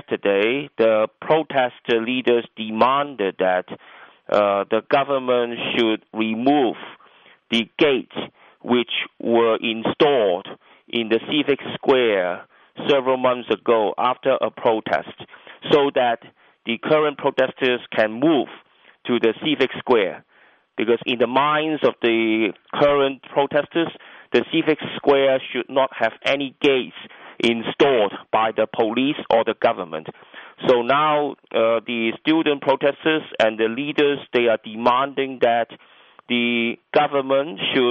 yesterday, the protest leaders demanded that the government should remove the gates which were installed in the Civic Square several months ago after a protest, so that the current protesters can move to the Civic Square. Because in the minds of the current protesters, the Civic Square should not have any gates installed by the police or the government. So now the student protesters and the leaders, they are demanding that the government should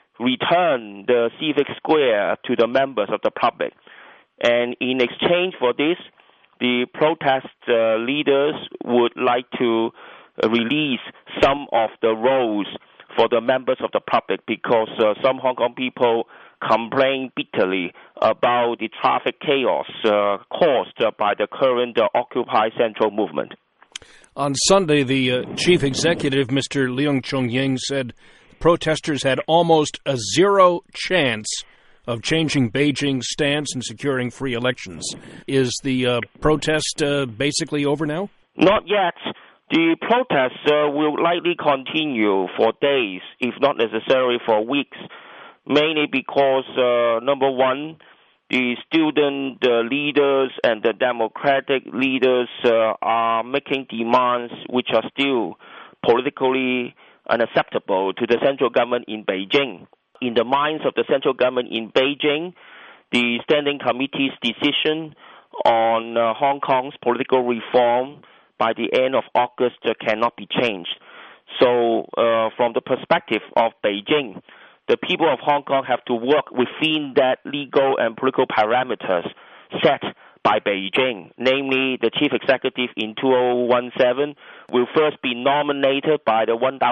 return the Civic Square to the members of the public. And in exchange for this, the protest leaders would like to release some of the roads for the members of the public, because some Hong Kong people complain bitterly about the traffic chaos caused by the current Occupy Central movement. On Sunday, the chief executive, Mr. Leung Chun-ying, said protesters had almost a zero chance of changing Beijing's stance and securing free elections. Is the protest basically over now? Not yet. The protests will likely continue for days, if not necessarily for weeks, mainly because, number one, the student leaders and the democratic leaders are making demands which are still politically unacceptable to the central government in Beijing. In the minds of the central government in Beijing, the Standing Committee's decision on Hong Kong's political reform by the end of August cannot be changed. So from the perspective of Beijing, the people of Hong Kong have to work within that legal and political parameters set by Beijing. Namely, the chief executive in 2017 will first be nominated by the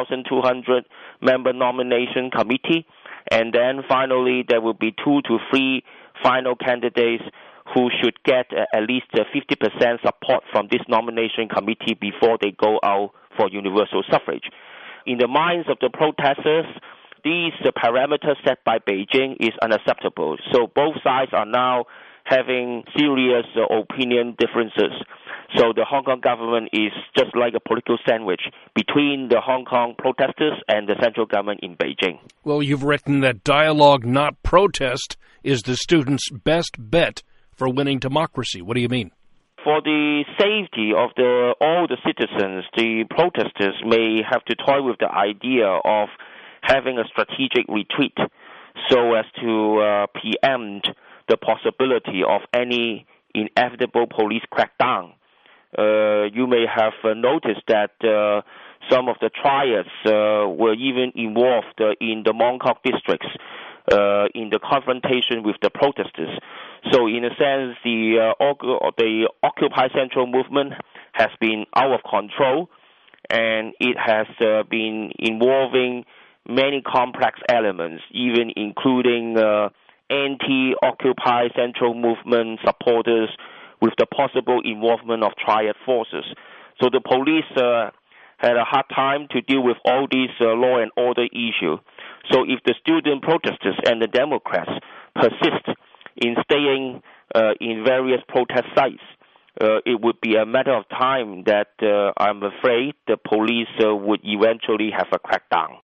1,200-member nomination committee, and then finally there will be 2 to 3 final candidates who should get at least 50% support from this nomination committee before they go out for universal suffrage. In the minds of the protesters, these parameters set by Beijing is unacceptable. So both sides are now having serious opinion differences. So the Hong Kong government is just like a political sandwich between the Hong Kong protesters and the central government in Beijing. Well, you've written that dialogue, not protest, is the students' best bet for winning democracy. What do you mean? For the safety of all the citizens, the protesters may have to toy with the idea of having a strategic retreat so as to preempt the possibility of any inevitable police crackdown. You may have noticed that some of the triads were even involved in the Mong Kok districts in the confrontation with the protesters. So in a sense, the Occupy Central movement has been out of control, and it has been involving many complex elements, even including anti-Occupy Central movement supporters with the possible involvement of triad forces. So the police had a hard time to deal with all these law and order issues. So if the student protesters and the Democrats persist in staying in various protest sites, it would be a matter of time that I'm afraid the police would eventually have a crackdown.